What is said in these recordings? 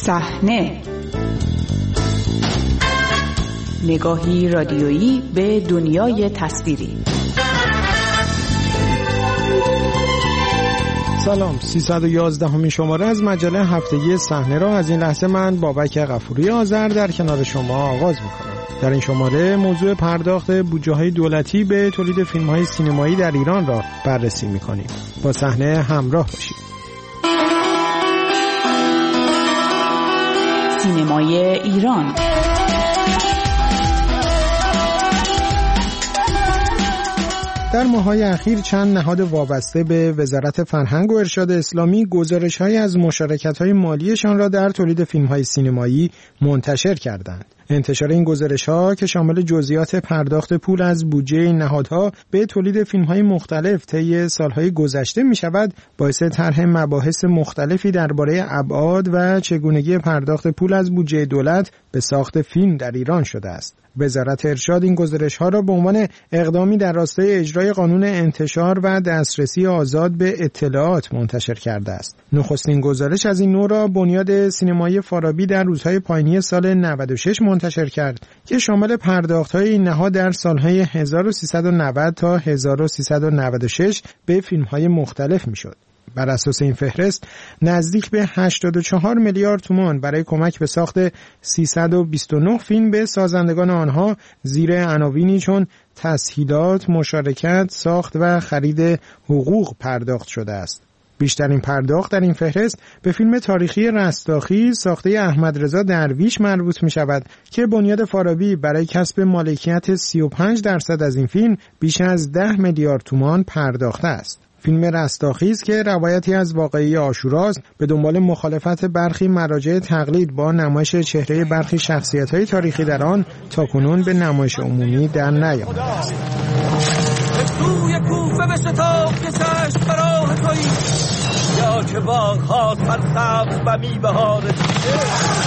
صحنه، نگاهی رادیویی به دنیای تصویری. سلام، 311 شماره از مجله هفتگی صحنه را از این لحظه من بابک غفوری آذر در کنار شما آغاز می‌کنم. در این شماره موضوع پرداخت بودجه‌های دولتی به تولید فیلم‌های سینمایی در ایران را بررسی می‌کنیم. با صحنه همراه باشید. سینمای ایران. در ماه‌های اخیر چند نهاد وابسته به وزارت فرهنگ و ارشاد اسلامی گزارش‌هایی از مشارکت‌های مالیشان را در تولید فیلم‌های سینمایی منتشر کردند. انتشار این گزارش‌ها که شامل جزئیات پرداخت پول از بودجه این نهادها به تولید فیلم‌های مختلف طی سال‌های گذشته می‌شود، باعث طرح مباحث مختلفی درباره ابعاد و چگونگی پرداخت پول از بودجه دولت به ساخت فیلم در ایران شده است. وزارت ارشاد این گزارش‌ها را به عنوان اقدامی در راستای اجرای قانون انتشار و دسترسی آزاد به اطلاعات منتشر کرده است. نخستین گزارش از این نوع را بنیاد سینمایی فارابی در روزهای پایانی سال 96 منتشر کرد که شامل پرداخت‌های این نهاد در سال‌های 1390 تا 1396 به فیلم‌های مختلف می‌شد. بر اساس این فهرست نزدیک به 84 میلیارد تومان برای کمک به ساخت 329 فیلم به سازندگان آنها زیر عناوینی چون تسهیلات، مشارکت، ساخت و خرید حقوق پرداخت شده است. بیشترین پرداخت در این فهرست به فیلم تاریخی رستاخیز ساخته احمدرضا درویش مربوط می شود که بنیاد فارابی برای کسب مالکیت 35% از این فیلم بیش از 10 میلیارد تومان پرداخته است. فیلم رستاخیز که روایتی از واقعه عاشوراست به دنبال مخالفت برخی مراجع تقلید با نمایش چهره برخی شخصیت‌های تاریخی در آن تاکنون به نمایش عمومی در نیامده است. توی کوفه به شتاب که چشم براه تویی یا که باغ‌ها سرسبز و میوه‌ها رسیده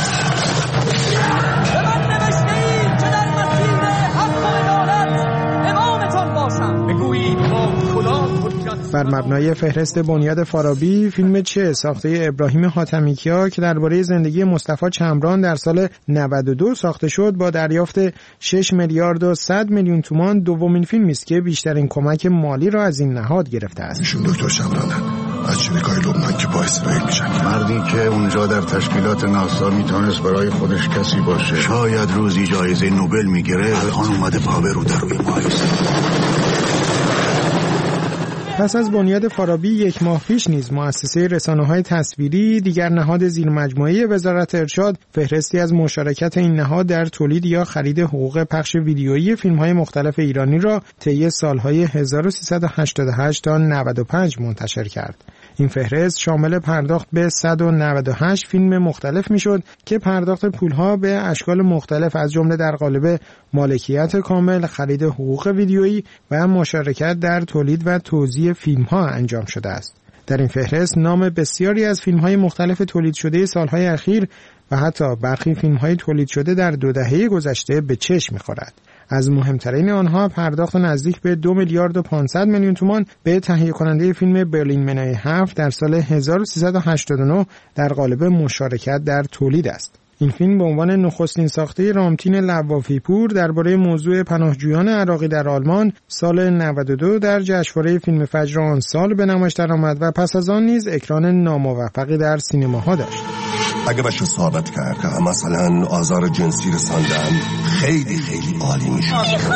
به من نوشته‌ای که در مسیر حق و عدالت امامتان باشم بگویید با کدام بر مبنای فهرست بنیاد فارابی فیلم چه ساخته ابراهیم حاتمیکیا که درباره زندگی مصطفی چمران در سال 92 ساخته شد با دریافت 6 میلیارد و 100 میلیون تومان دومین فیلمی است که بیشترین کمک مالی را از این نهاد گرفته است. ایشون دکتر چمرانن از شریکای لبنان که با اسرائیل میشن. مردی که اونجا در تشکیلات ناسا میتونست برای خودش کسی باشه، شاید روزی جایزه نوبل میگیره، الان اومده پا به رو در روی مایز. پس از بنیاد فارابی یک ماه پیش نیز مؤسسه رسانه‌های تصویری دیگر نهاد زیرمجموعه وزارت ارشاد فهرستی از مشارکت این نهاد در تولید یا خرید حقوق پخش ویدیویی فیلم‌های مختلف ایرانی را طی سال‌های 1388 تا 95 منتشر کرد. این فهرست شامل پرداخت به 198 فیلم مختلف میشد که پرداخت پولها به اشکال مختلف از جمله در قالب مالکیت کامل، خرید حقوق ویدیویی و مشارکت در تولید و توزیع فیلم‌ها انجام شده است. در این فهرست نام بسیاری از فیلم‌های مختلف تولید شده سال‌های اخیر و حتی برخی فیلم‌های تولید شده در 2 دهه گذشته به چشم می‌خورد. از مهمترین آنها پرداخت نزدیک به 2 میلیارد و 500 میلیون تومان به تهیه کننده فیلم برلین منای 7 در سال 1389 در قالب مشارکت در تولید است. این فیلم به عنوان نخستین ساخته رامتین لوافی‌پور درباره موضوع پناهجویان عراقی در آلمان سال 92 در جشنواره فیلم فجر آن سال به نمایش درآمد و پس از آن نیز اکران ناموفقی در سینماها داشت. اگه بشه ثابت کرد که مثلا آزار جنسی رساندن خیلی عالی میشه.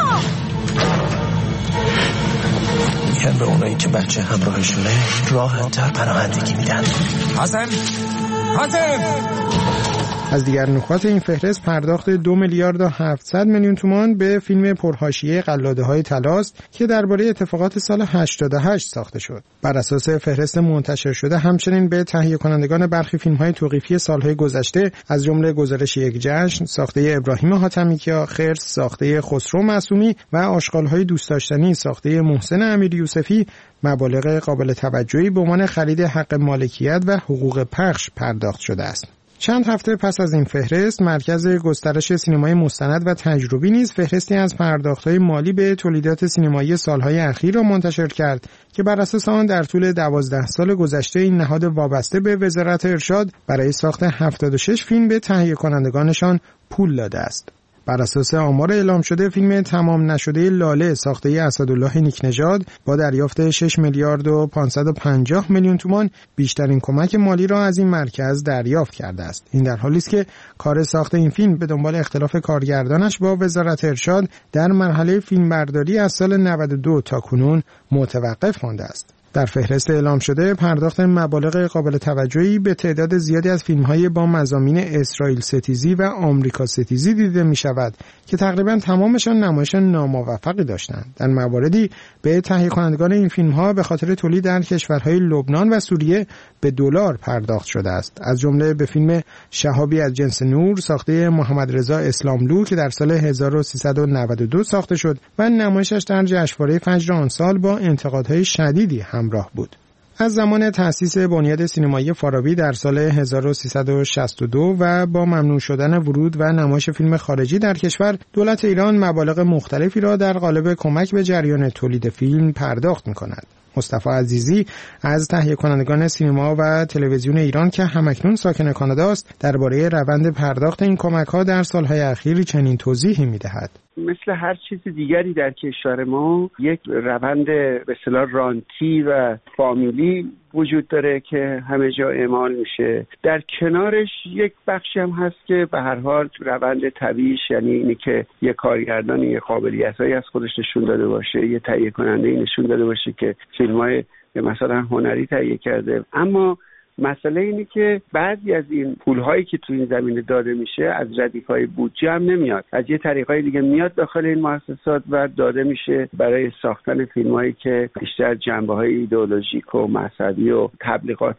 میگن به اونایی که بچه همراهشونه راحت‌تر پناهندگی میدن. حسن از دیگر نکات این فهرست پرداخت 2 میلیارد و 700 میلیون تومان به فیلم پرحاشیه قلاده‌های طلاست که درباره اتفاقات سال 88 ساخته شد. بر اساس فهرست منتشر شده همچنین به تهیه کنندگان برخی فیلم‌های توقیفی سال‌های گذشته از جمله گزارش یک جشن ساخته ابراهیم حاتمیکیا، خرس ساخته خسرو معصومی و آشغال‌های دوست داشتنی ساخته محسن امیر یوسفی مبالغ قابل توجهی به عنوان خرید حق مالکیت و حقوق پخش پرداخت شده است. چند هفته پس از این فهرست، مرکز گسترش سینمای مستند و تجربی نیز فهرستی از پرداخت‌های مالی به تولیدات سینمایی سالهای اخیر را منتشر کرد که بر اساس آن در طول 12 سال گذشته این نهاد وابسته به وزارت ارشاد برای ساخت 76 فیلم به تهیه کنندگانشان پول داده است. بر اساس آمار اعلام شده، فیلم تمام نشده لاله ساخته اسدالله نیکنژاد با دریافت 6 میلیارد و 550 میلیون تومان بیشترین کمک مالی را از این مرکز دریافت کرده است. این در حالی است که کار ساخت این فیلم به دنبال اختلاف کارگردانش با وزارت ارشاد در مرحله فیلمبرداری از سال 92 تا کنون متوقف مانده است. در فهرست اعلام شده پرداخت مبالغ قابل توجهی به تعداد زیادی از فیلم‌های با مضامین اسرائیل ستیزی و آمریکا ستیزی دیده می‌شود که تقریباً تمامشان نمایش ناموفقی داشتند. در مواردی به تهیه کنندگان این فیلم‌ها به خاطر تولید در کشورهای لبنان و سوریه به دلار پرداخت شده است. از جمله به فیلم شهابی از جنس نور ساخته محمد رضا اسلاملو که در سال 1392 ساخته شد و نمایشش در جشنواره فجر آن سال با انتقادهای شدیدی همراه بود. از زمان تأسیس بنیاد سینمایی فارابی در سال 1362 و با ممنوع شدن ورود و نمایش فیلم خارجی در کشور، دولت ایران مبالغ مختلفی را در قالب کمک به جریان تولید فیلم پرداخت می‌کند. مصطفی عزیزی از تهیه کنندگان سینما و تلویزیون ایران که همکنون ساکن کانادا است، درباره روند پرداخت این کمک‌ها در سالهای اخیر چنین توضیحی می‌دهد. مثل هر چیز دیگری در کشور ما یک روند به اصطلاح رانتی و فامیلی وجود داره که همه جا اعمال میشه. در کنارش یک بخشی هم هست که به هر حال روند طبیعیش، یعنی اینی که یک کارگردانی یه قابلیتایی از خودش نشون داده باشه، یه تهیه کننده نشون داده باشه که فیلم‌های مثلا هنری تهیه کرده. اما مسئله اینه که بعضی از این پول‌هایی که تو این زمینه داده میشه از ردیف‌های بودجه هم نمیاد، از یه طریقای دیگه میاد داخل این مؤسسات و داده میشه برای ساختن فیلم‌هایی که بیشتر جنبه‌های ایدئولوژیک و مذهبی و تبلیغات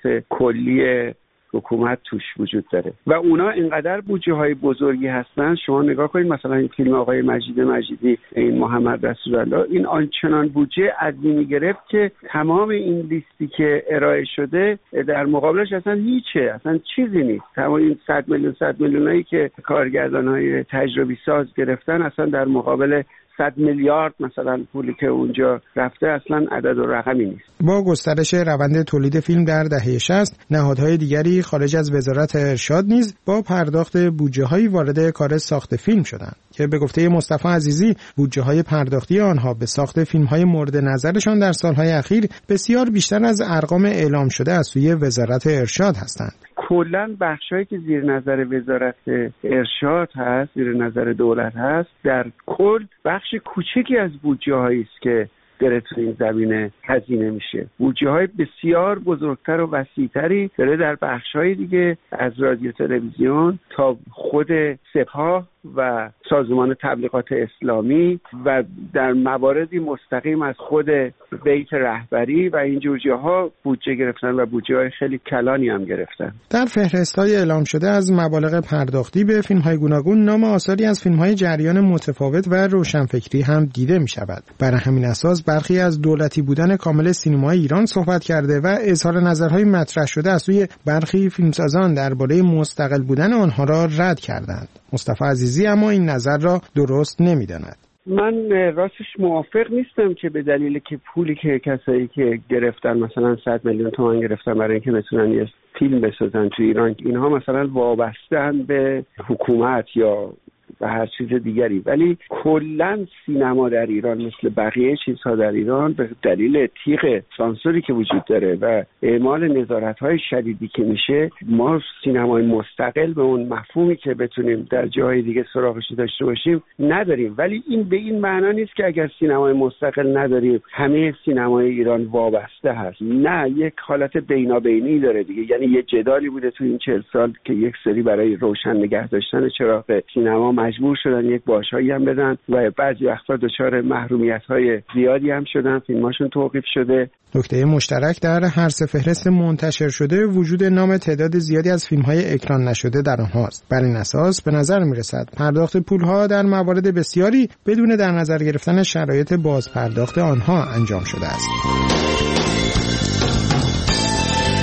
کلی حکومت توش وجود داره و اونا اینقدر بودجه های بزرگی هستن. شما نگاه کنید مثلا این فیلم آقای مجیدی، این محمد رسول الله، این آنچنان بودجه عظیمی گرفت که تمام این لیستی که ارائه شده در مقابلش اصلا هیچه، اصلا چیزی نیست. تمام این 100 میلیونایی که کارگردان‌های تجربی ساز گرفتن اصلا در مقابل 100 میلیارد مثلا پولی که اونجا رفته اصلا عدد و رقمی نیست. با گسترش روند تولید فیلم در دهه 60 نهادهای دیگری خارج از وزارت ارشاد نیز با پرداخت بودجه‌های وارد کار ساخت فیلم شدند که به گفته مصطفی عزیزی بودجه‌های پرداختی آنها به ساخت فیلم‌های مورد نظرشان در سالهای اخیر بسیار بیشتر از ارقام اعلام شده از سوی وزارت ارشاد هستند. کلاً بخشایی که زیر نظر وزارت ارشاد هست، زیر نظر دولت هست، در کل بخش کوچکی از بودجه‌هایی است که داره تو این زمینه هزینه میشه. بودجه‌های بسیار بزرگتر و وسیع‌تری داره در بخش‌های دیگه از رادیو تلویزیون تا خود سپاه و سازمان تبلیغات اسلامی و در مواردی مستقیم از خود بیت رهبری و اینجور جاها بودجه گرفتن و بودجه‌های خیلی کلانی هم گرفتن. در فهرست‌های اعلام شده از مبالغ پرداختی به فیلم‌های گوناگون نام آثاری از فیلم‌های جریان متفاوت و روشنفکری هم دیده می‌شود. برای همین اساس برخی از دولتی بودن کامل سینمای ایران صحبت کرده و اظهار نظرهای مطرح شده از سوی برخی فیلمسازان درباره مستقل بودن آنها را رد کردند. مصطفی عزیزی اما این نظر را درست نمی‌داند. من راستش موافق نیستم که به دلیل که پولی که کسایی که گرفتن مثلا 100 میلیون تومان گرفتن برای اینکه بتونن یه فیلم بسازن تو ایران، اینها مثلا وابسته‌اند به حکومت یا و هر چیز دیگری، ولی کلا سینما در ایران مثل بقیه چیزها در ایران به دلیل تیغ سانسوری که وجود داره و اعمال نظارت‌های شدیدی که میشه، ما سینمای مستقل به اون مفهومی که بتونیم در جاهای دیگه سراغش داشته باشیم نداریم. ولی این به این معنا نیست که اگر سینمای مستقل نداریم همه سینمای ایران وابسته هست. نه، یک حالت بینابینی داره دیگه. یعنی یه جدالی بوده تو این 40 سال که یک سری برای روشن نگه داشتن چراغ سینما مجبور شدن یک باشایی هم بدن و بعضی وقتا دچار محرومیت‌های زیادی هم شدن، فیلماشون توقیف شده. نکته مشترک در هر سه فهرست منتشر شده وجود نام تعداد زیادی از فیلم‌های اکران نشده در آنهاست. بر این اساس به نظر می‌رسد پرداخت پول‌ها در موارد بسیاری بدون در نظر گرفتن شرایط بازپرداخت آنها انجام شده است.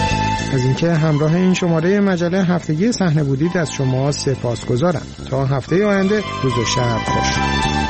از اینکه همراه این شماره مجله هفتگی صحنه بودید از شما سپاسگزارم. تا هفته آینده روز و شب خوش.